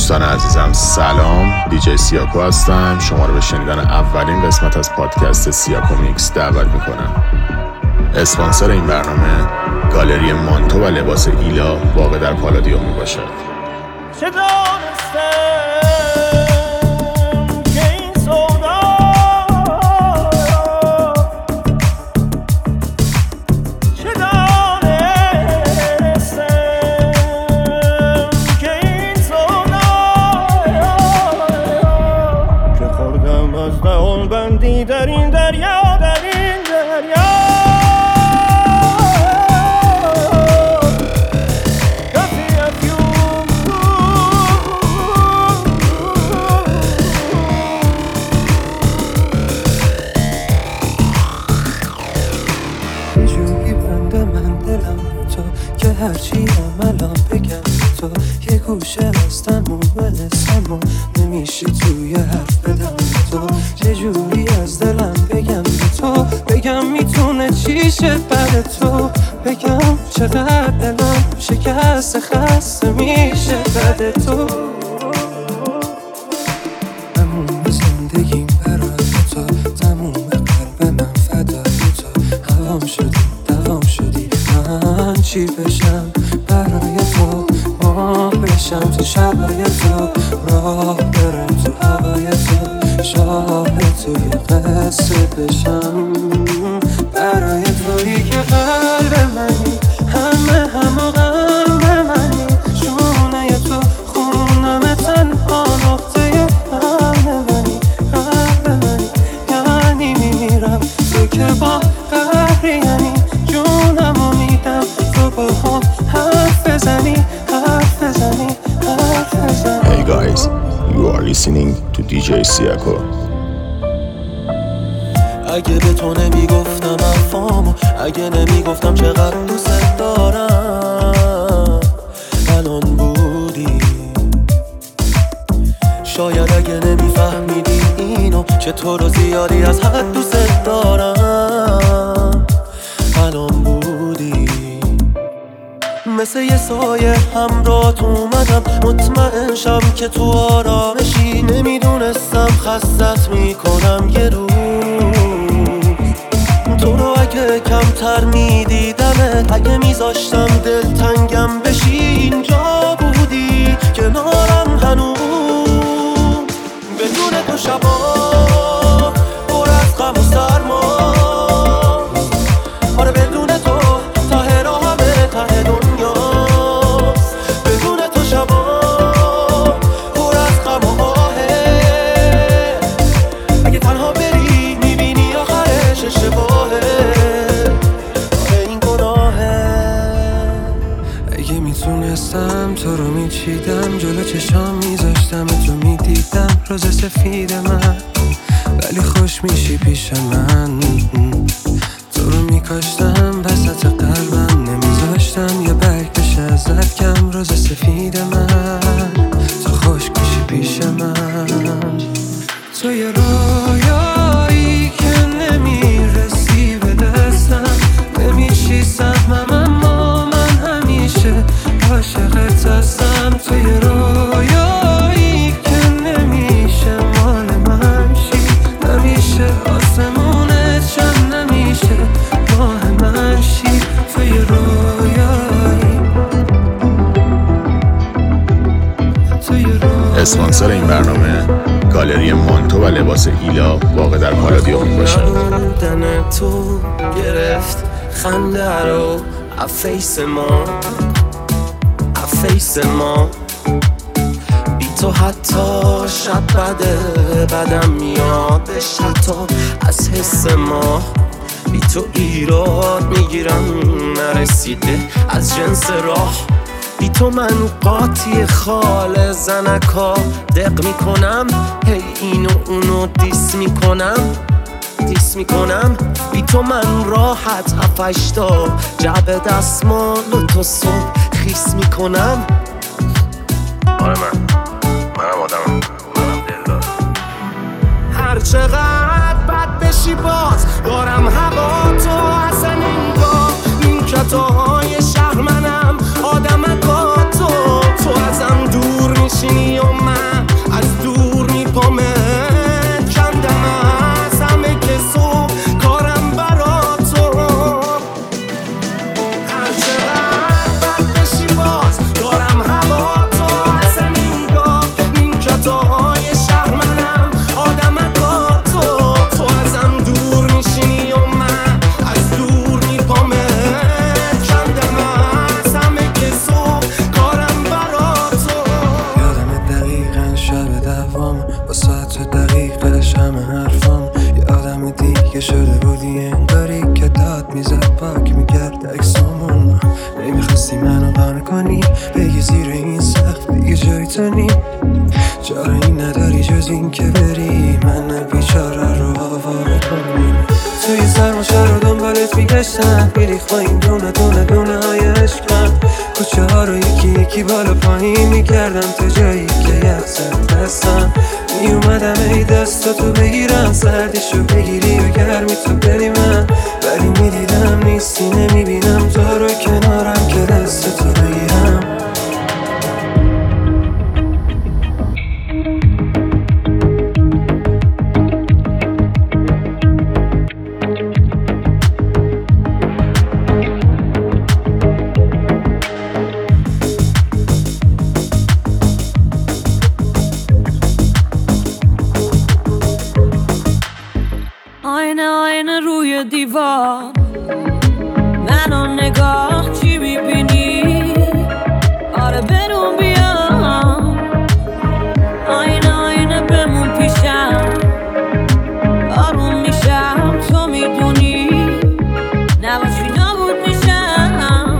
دوستان عزیزم سلام، دیجی سیاکو هستم. شما رو به شنیدن اولین قسمت از پادکست سیاکو میکس دعوت میکنم. اسپانسر این برنامه گالری مانتو و لباس ایلا واقع در پالادیوم میباشد. در این دریا جویی بنده من دلم تو که هرچی عملم بگم تو یه گوشه هستم و برسم و نمیشه توی حرف بدم تو چجوری از دلم بگم به تو بگم میتونه چی شه بعد تو بگم چقدر دلم شکست خسته میشه بعد تو تموم زندگیم برای تو تموم قلب من فدای تو هوام شدی دوام شدی من چی بشم برای تو ماه بشم تو شبای تو راه برم تو هوای تو شاهد توی قصه بشم برای تویی که قلب منی همه قلب منی شونه تو خونم تنها نقطه قلب منی یعنی میمیرم تو که با قهری یعنی جونمو میدم تو با هم حرف بزنی Hey guys, you are listening to DJ Siako. اگه به تو نمیگفتم افامو اگه نمیگفتم چقدر دوست دارم الان بودی شاید اگه نمیفهمیدی اینو که تو رو زیادی از حد دوست دارم الان بودی مثل یه سایه همراهت اومدم مطمئن شم که تو آرامشی نمیدونستم خستت میکنم یه روز تو رو اگه کمتر میدیدمت اگه میذاشتم دلتنگم بشی اینجا بودی کنارم هنوز بدون تو شبا پر از غم و سرما آره بدون تو ته راه همه ته دنیاست بدون تو شبا پر از غم و آهه اگه تنها بری میبینی آخرش اشتباهه آره این گناهه اگه میتونستم تو رو میچیدم جلو چشام میذاشتم تو میدیدم روز سفید من ولی خوش میشی پیش من تو رو میکاشتم وسط قلبم نمیذاشتم یه برگ بشه ازت کم روز سفید من تو خوش میشی پیش من تو یه رویایی که نمیرسی به دستم نمیشی سهمم اما من همیشه عاشقت هستم تو یه رویایی که نمیشه مال من شی نمیشه آسمونه چند نمیشه ماه من شی تو یه رویایی اسپانسر این برنامه گالری مانتو و لباس ایلا واقع در پالادیوم میباشد. دن تو گرفت خنده رو افیس ما بی تو حتی شب بدم میادش حتی از حس ما بی تو ایراد میگیرم نرسیده از جنس راه بی تو من قاطی خال زنکا دق میکنم هی اینو اونو دیس میکنم بی تو من راحت هفشتا جعب دستمال و تو صبح خیس میکنم آره منم آدمم دل دارم هر چقدر بد بشی باز دارم هوا تو اصلا انگار این کتاهای شهر منم آدمکا تو ازم دور میشینی و جای تو نی جایی نداری جز این که بری من بیچاره رو آواره کنی توی سرماشه رو دنبالت میگشتم میریخ با این دونه دونه دونه های عشقم کوچه ها رو یکی یکی بالا پایین میکردم تا جایی که یخ زد دستم میومدم ای دستاتو بگیرم سردیشو بگیری و گرمی تو بری من ولی میدیدم نیستی نمیبینم تو رو کنارم که دستاتو بگیرم آینه روی دیوار منو نگاه چی میبینی آره برون بیام آینه بمون پیشم آروم میشم تو میدونی نباشی نابود میشم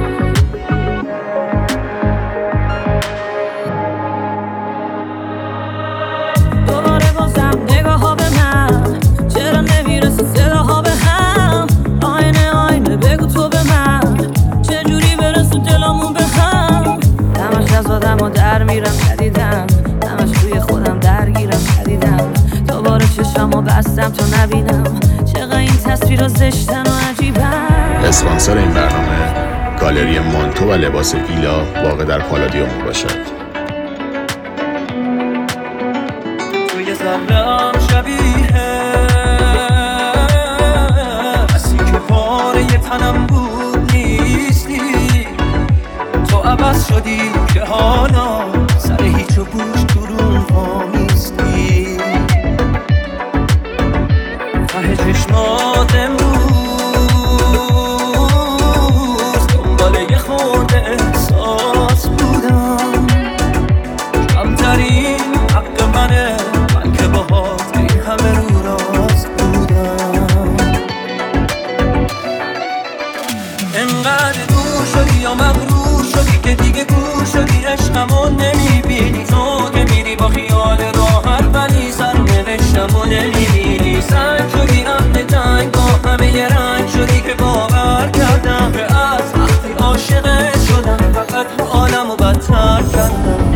دوباره بازم نگاه ها به من چرا نمیرسه صداها به هم آینه بگو تو به من چجوری برسه دلامون به هم همش از آدم در میرم جدیدم همش توی خودم درگیرم جدیدم دوباره چشمو بستم تا نبینم چقدر این تصویر زشتن و عجیبم. اسپانسر این برنامه گالری مانتو و لباس ایلا واقع در پالادیوم باشد. توی ذره‌ام شبیه بسی که پاره تنم بود نیستی تو عوض شدی که حالا سر هیچ و پوش تو روم نیستی ته چشمات امروز دنبال یه خورده احساس بودم کمترین حق منه من که باهات این همه رو راست بودم انقدر دور شدی یا مغرور شدی که دیگه گور شدی عشقمو نمیبینی تو که میری با خیال راحت ولی سر نوشتمو نمیبینی سنگ شدی اهل جنگ با همه یه رنگ شدی که باور کردم که از وقتی عاشقت شدم فقط حالمو بدتر کردم.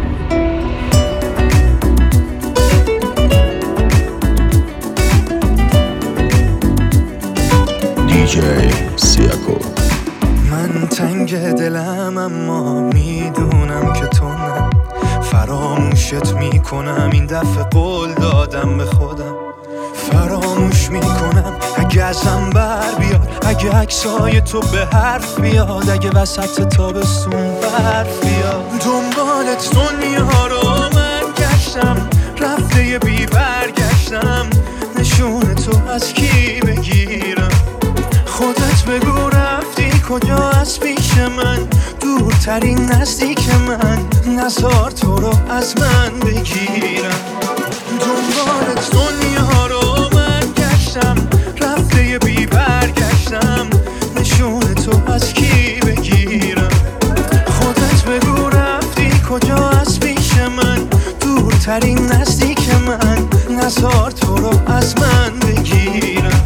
دیجی سیاکو. من تنگ دلم اما میدونم که تو نه فراموشت میکنم این دفعه قول دادم به خودم فراموش میکنم اگه ازم بر بیاد اگه عکسای تو به حرف بیاد اگه وسط تابستون برف بیاد دنبالت دنیا رو من گشتم رفته بی برگشتم نشون تو از کی بگیرم خودت بگو رفتی کجا از پیش من دورترین نزدیک من نزار تو رو از من بگیرم دنبالت دنیا رو من گشتم رفته بی برگشتم نشون تو از کی بگیرم خودت بگو رفتی کجا از پیش من دورترین نزدیک من نزار تو رو از من بگیرم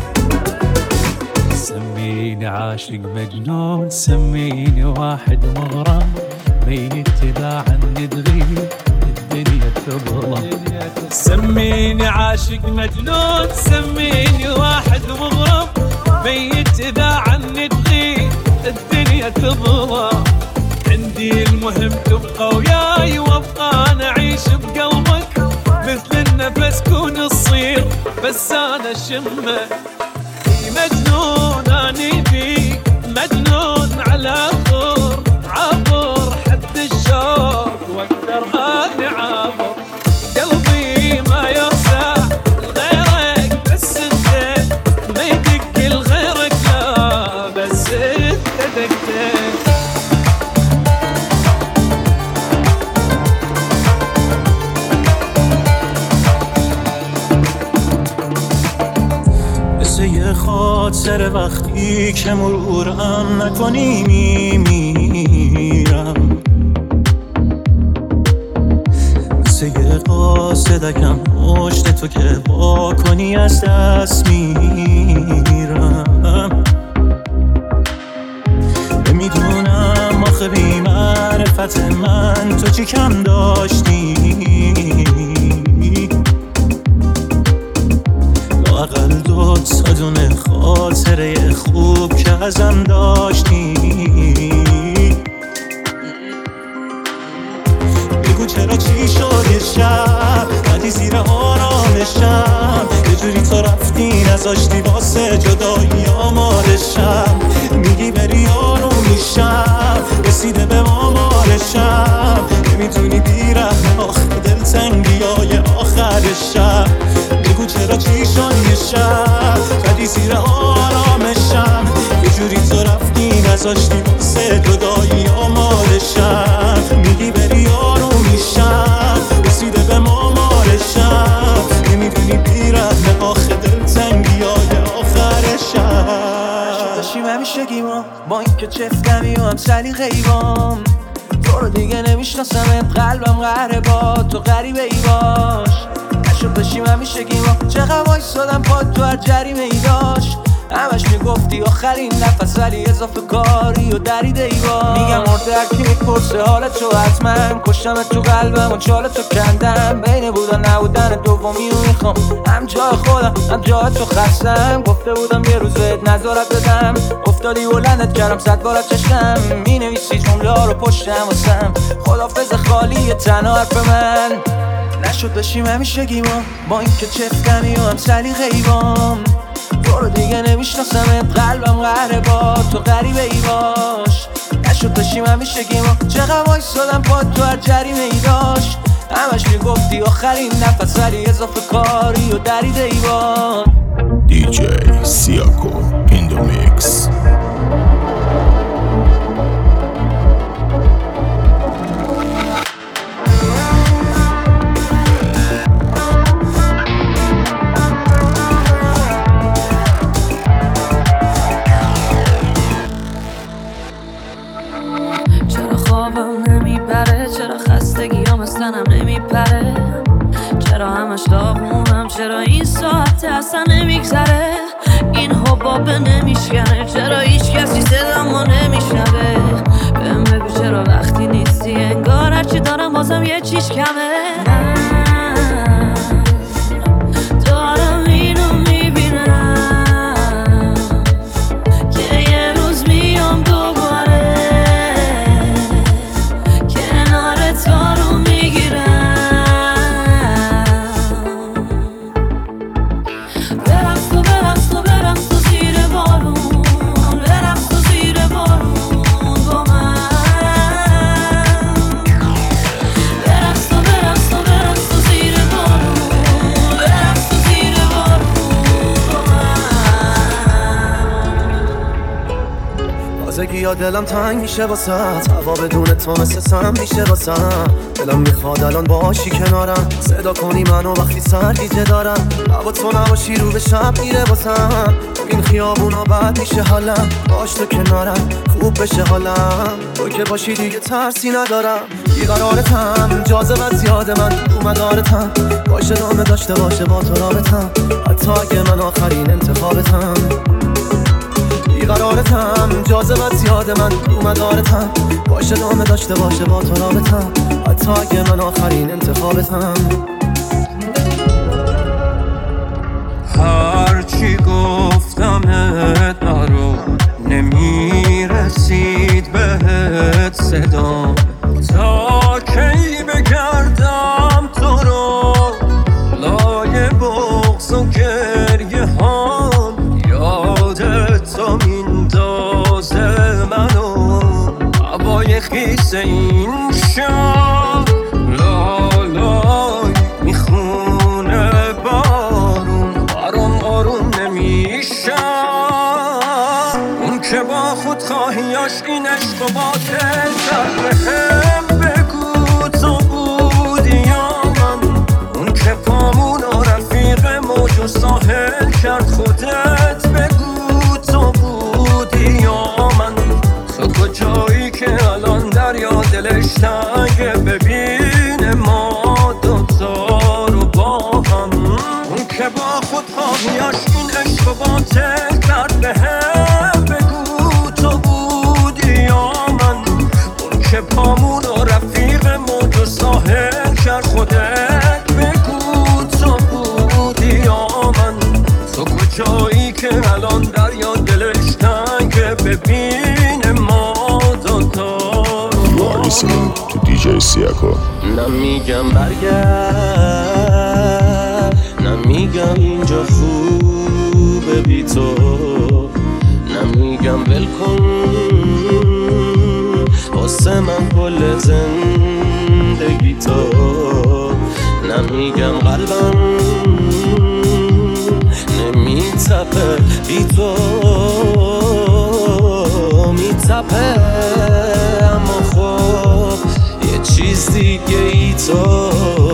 سميني عاشق مجنون سميني واحد مغرم ميت إذا عني تغيب الدنيا تظلم سميني عاشق مجنون سميني واحد مغرم ميت إذا عني تغيب الدنيا تظلم عندي المهم تبقى وياي وابقى نعيش بقلبك مثل النفس كون الصير بس أنا شمك مجنون أني بيك مجنون على خور عبر حد الشوق واقدر هاني عبر قلبي ما يرسع لغيرك بس انت ما يدق لغيرك لا بس انت دقتك یه خاطر وقتی که مرورم نکنی میمیرم واسه یه قاصدکم مشت تو که با کنی از دست میرم. نمیدونم آخه بی معرفت من تو چی کم داشتی، لااقل 2 تا دونه خاطره خوب که ازم داشتی. بگو چرا چی شد یه شب بعدی زیر آرامشم، یه جوری تو رفتی نذاشتی واسه جدایی آمادشم. میگی بری آروم میشم، رسیده به آمارشم، نمیتونی بیرحم آخه دلتنگیای آخر شب. بگو چرا چی شد یه شب بعدی زیر آرامشم، یه جوری تو رفتی نذاشتی واسه جدایی آمادشم. میگی بری آروم میشم، رسیده به آمارشم، نمیدونی بیرحم آخه دلتنگیای آخر شب. داشتیم همیشه گیمام با این که چفتمی و هم سلیقه ایوام، تو رو دیگه نمیشناسم، قلبم قهره با تو غریبه ای باش. نشد داشتیم همیشه گیمام، چقدر وایسادم پا تو هر جریمه ای داشت. همش میگفتی آخرین نفس ولی اضافه کاری و دریده ای باش. میگم مرده هرکی میپرسه حالتو، حتما کشتم تو قلبم و چالتو کندم. بین بودن نبودن دومی رو میخوام، هم جای خودم هم جای تو خستم. گفته بودم یه روز نظارت بدم، افتادی بلندت کردم 100 بار چشم. مینویسی جمله ها رو پشتم واسم، خدافظ خالی تنها حرف من. نشد داشتیم همیشه گیمام با این که چفتمی و هم سلیقه ایوام، تو رو دیگه نمیشناسم، قلبم قهره با تو غریبه ای باش. نشد داشتیم همیشه گیمام، چقدر وایسادم پا تو هر جریمه ای داشت. همش میگفتی آخرین نفس ولی اضافه کاری و دریده ای باش. DJ Siako in the mix. چرا خستگیام اصلا نمیپره، چرا همش داغونم، چرا این ساعت اصلا نمیگذره، این حباب نمیشکنه، چرا هیچ کسی صدامو نمیشنوه. بهم بگو چرا وقتی نیستی انگار هرچی دارم بازم یه چیز کمه. دارم اینو میبینم که یه روز میام دوباره تو رو میگیرم. برقص تو برقص تو برقص تو زیر بارون، برقص تو زیر بارون با من. برقص تو برقص تو برقص تو زیر بارون، برقص تو زیر بارون با من. تازگی یا دلم تنگ میشه واسه هوا بدون تو مثل سم میشه واسه دلم میخواد الان باشی کنارم، صدا کنی منو وقتی سرگیجه دارم. هوا تو نباشی رو به شب میره واسه این خیابونا بد میشه حالم، باش تو کنارم خوب بشه حالم. تو که باشی دیگه ترسی ندارم، بیقرارتم جاذبت زیاده من تو مدارتم، باشه دامه داشته باشه با تو رابطم، حتی اگه من آخرین انتخابتم. بیقرارتم جاذبت زیاده من تو مدارتم، باشه دامه داشته باشه با تو رابطم، حتی اگه من آخرین انتخابتم. هرچی گفتمت نرو، نمیرسید بهت صدام، تا کی بگردم تو رو لای بغض و گریه هام. یادت تو میندازه منو هوای خیس این شب، لالای میخونه بارون، برام آروم نمیشم. اون که با خودخواهیاش این عشق و باطل کرد، بهم بگو تو بودی یا من. اون که پامون و رفیق موج و ساحل کرد، خودت بگو تو بودی یا من. تو کجایی که الان دریا دلش تنگه، ببین ما دو دنیاش این عشق با کرد به هم بگو تو بودی یا من اون که پامون و رفیق موج و ساحل کرد خودت بگو تو بودی یا من تو کجایی که الان دریا دلش تنگه ببین ما دوتا تو دیجی سیاکو نمیگم برگرد نمیگم اینجا خوبه بی تو نمیگم ول کن واسه من کل زندگی تو نمیگم قلبم نمیتپه بی تو میتپه اما خب یه چیز دیگه ای تو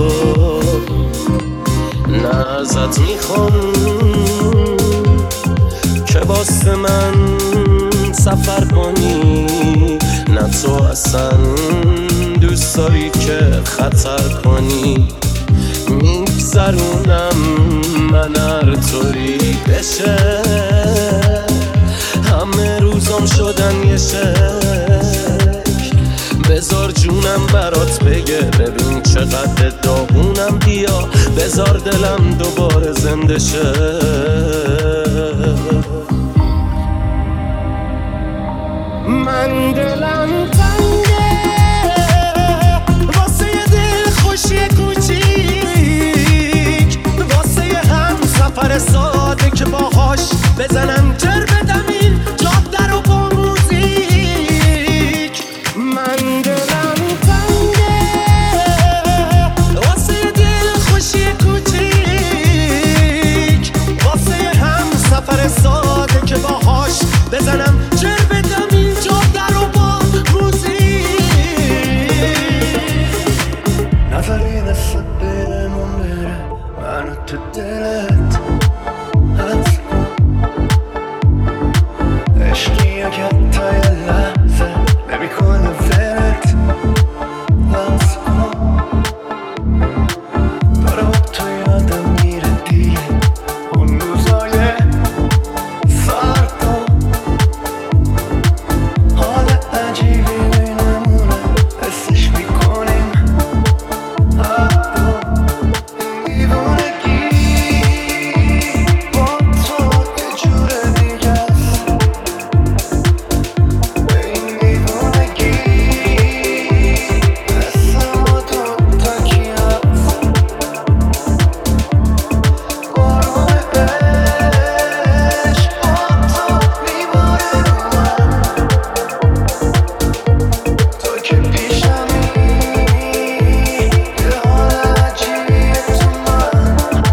نه ازت میخوام که واسه من سفر کنی نه تو اصلا دوست داری که خطر کنی میگذرونم من هر طوری بشه همه روزام شدن یه شکل بذار جونم برات بگه ببین چقدر داغونم بیا بذار دلم دوباره زنده شه من دلم تنگه واسه یه دل خوشی کوچیک واسه یه هم سفر ساده که باهاش بزنم تر بدم این جاده رو با موزیک من دلم تنگه واسه یه دل خوشی کوچیک واسه یه هم سفر ساده که باهاش بزنم تر بدم این جاده رو با موزیک نظری دست دلمون بره منو تو دلت عشقی یا که تا یه لحظه نمیکنه ولت لحظه کن داره با تو یادم میره دیگه اون روزای سرد و حال عجیبی بینمونه حسش میکنیم حتی دیوونگی با تو یه جور دیگه است به این دیوونگی مثل ما دوتا کی هست بارون عشق با تو میباره رو من تو که پیشمی یه حال عجیبیه تو من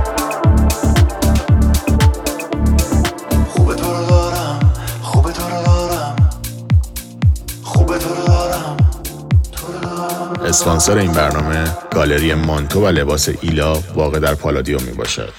خوبه تو رو دارم خوبه تو رو دارم خوبه تو رو دارم تو رو دارم اسپانسر این برنامه گالری مانتو و لباس ایلا واقع در پالادیوم می باشد.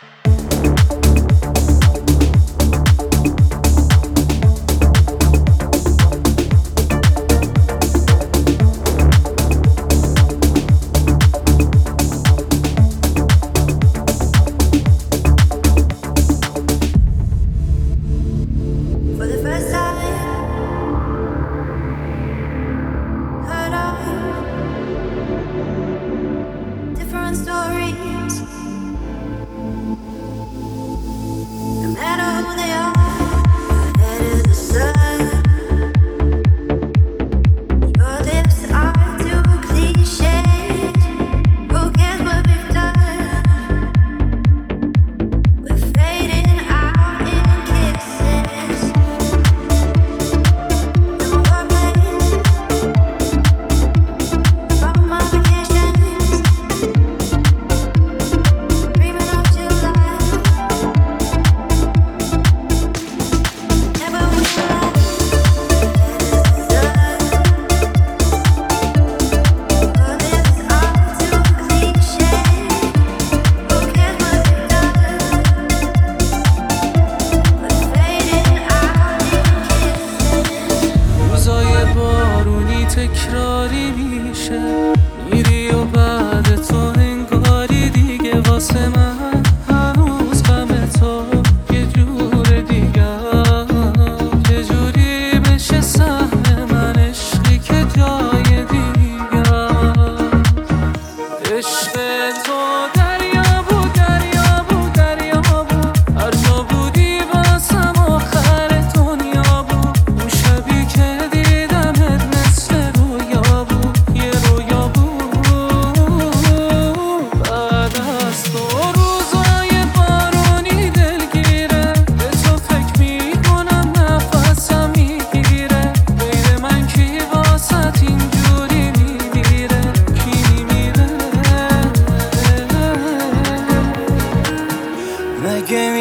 For the first time, heard of different stories. No matter who they are, that is the sun. Your lips are too cliched. Who cares what we've done? We're fading out in kisses. From my vacations,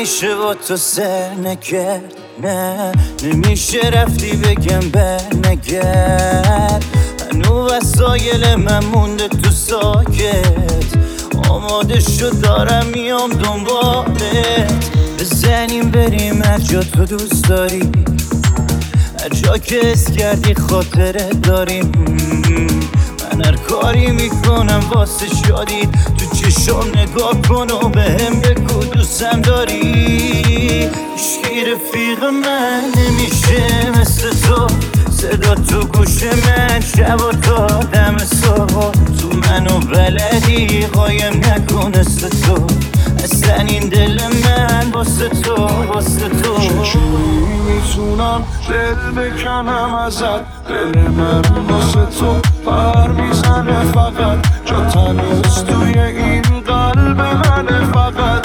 نمیشه با تو سر نگرد، نه نمیشه رفتی بگم بر نگرد. هنو وسایل من مونده تو ساکت، آماده شد دارم میام دنبالت. بزنیم بریم هر جا تو دوست داری، هر جا که حس کردی خاطره داریم. من هر کاری میکنم واسه شادی، تو چشم نگاه کن و بهم بگو دوستم داری. هیچکی رفیق من نمیشه مثل تو، صدا تو گوش من شب و تا دم صبح. تو منو بلدی قایم نکن مثل تو، اصلا این دل من واسه تو واسه تو. چجوری میتونم دل بکنم ازت، دل من واسه تو پر میزنه فقط. جا تنست توی این قلب منه فقط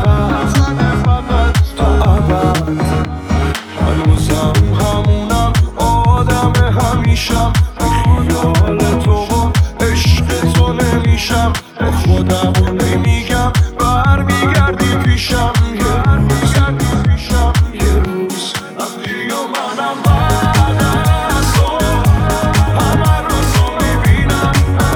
تا ابد. هنوزم همونم آدم همیشم، به خیال تو و عشق تو نمیشم. به خودم نمیگم برمیگردی پیشم، یه روز وقتی و منم بعد از تو همه روز رو میبینم.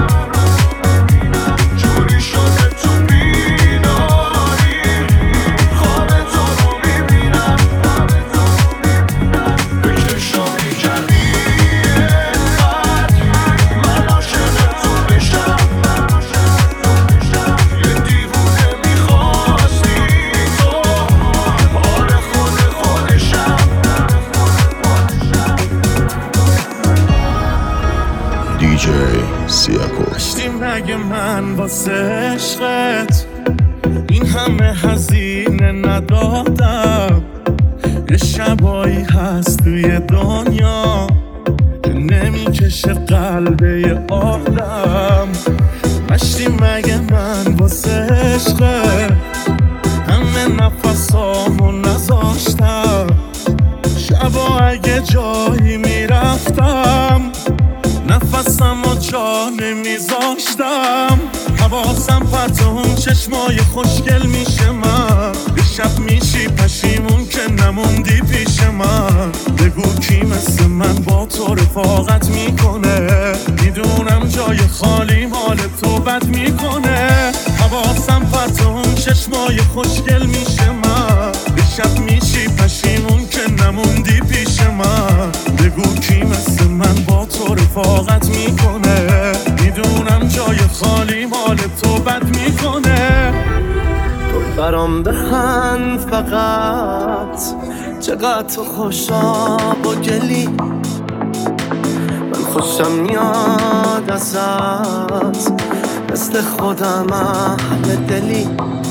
جوری شده تو بیداری خواب تو رو میبینم. بکشم میکردی اینقدر من عاشق تو بشم. یه دیوونه میخواستی تو حال خودشم. دیجی سیاکو. داشتی مگه من واسه عشقت این همه هزینه ندادم؟ یه شبایی هست توی دنیا که نمیکشه قلبه یه آدم. داشتی مگه من واسه عشقت همه نفسامو نذاشتم؟ شبا اگه جایی میرفتم نفسم و جا نمیذاشتم. حواسم پرت اون چشمای خوشگل میشه من، یه شب میشی پشیمون که نموندی پیش من. بگو کی مثل من با تو رفاقت میکنه، میدونم جای خالی مال تو بد میکنه. حواسم پرت اون چشمای خوشگل میشه من، یه شب میشی پشیمون که نموندی پیش من. بگو کی مثل من با تو رفاقت میکنه، میدونم جای خالی مال تو بد میکنه. تو برام بخند فقط، چقدر تو خوشا با گلی. من خوشم میاد ازت، مثل خودم اهل دلی.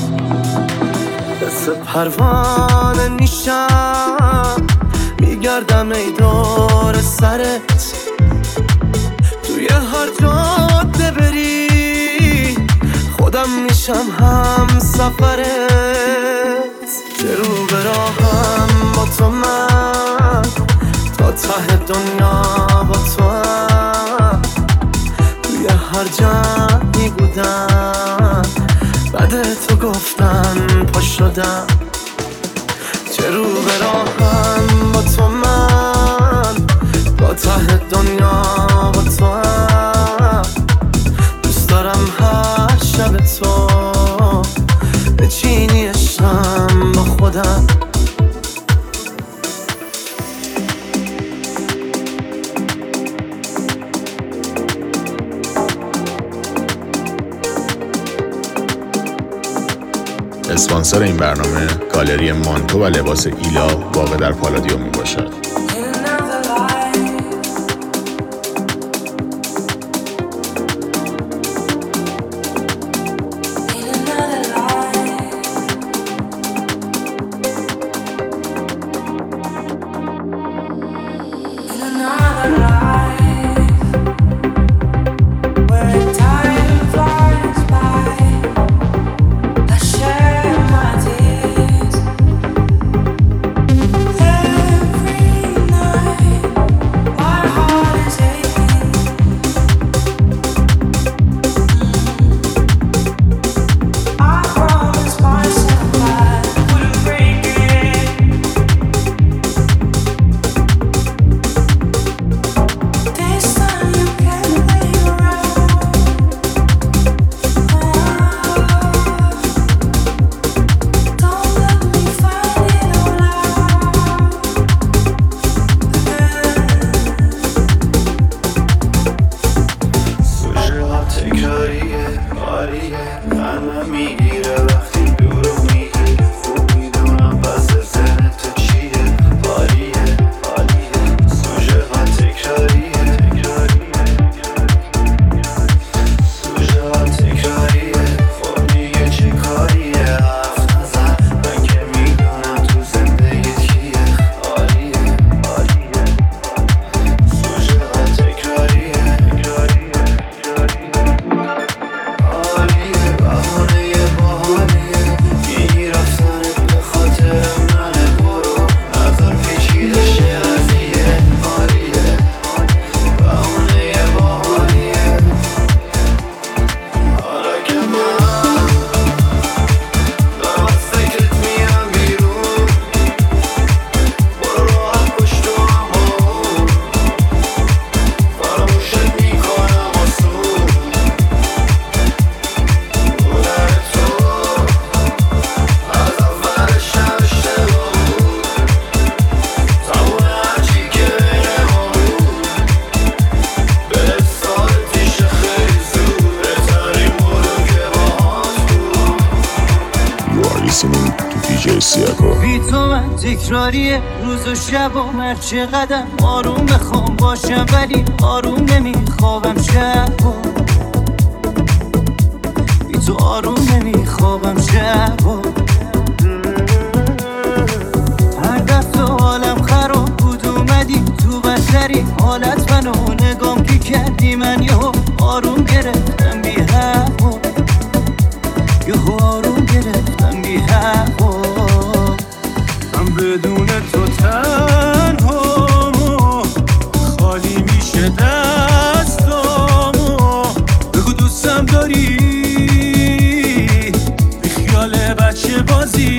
مثل پروانه نیشم میگردم ای دور سرت. توی هر جاده بری خودم میشم هم سفرت. چه رو به راهم با تو من، تا ته دنیا با تو هم. توی هر جایی بودم بعد تو گفتم پا شدم. چه رو به راهم با تو من، تا ته دنیا با تو هم. دوست دارم هر شب تو بچینی عشقم با خودم. اسپانسر این برنامه گالری مانتو و لباس ایلا واقع در پالادیوم می باشد. Every عالیه همه میگیره وقتی دورو میگی خوب میدونم پس ذهنت تو چیه عالیه عالیه سوژه ها تکراریه سوژه ها تکراریه خب میگه چه کاریه حرف نزن من که میدونم تو زندگیت کیه عالیه عالیه سوژه ها تکراریه عالیه بهانه میگی رفتنت به خاطر منه برو نظر پیچیده شرفیه عالیه بهانه حالا که من دارم از فکرت میرم بیرون برو راحت پشت و همون فراموشت میکنم آسون بودن تو از اولش هم اشتباه بود تموم هرچی که بین ما بود به سال پیش خیلی زود بهترین بودم که باهات بود You are listening to DJ Siako. بی تو من تکراریه روز و شب و هر چقدر آروم بخوام باشم ولی آروم نمیخوابم شب و بی تو آروم نمیخوابم شب و هر دفعه حالم خراب بود اومدی تو بدترین حالت منو نگام که کردی من یهو آروم گرفتم بی هوا یهو آروم گرفتم بی هوا من بدون تو تنهامو خالی میشه دستامو بگو دوستم داری بی خیال بچه بازی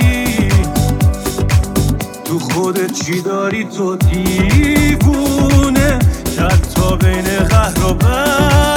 تو خودت چی داری تو دیوونه که حتی بین قهر و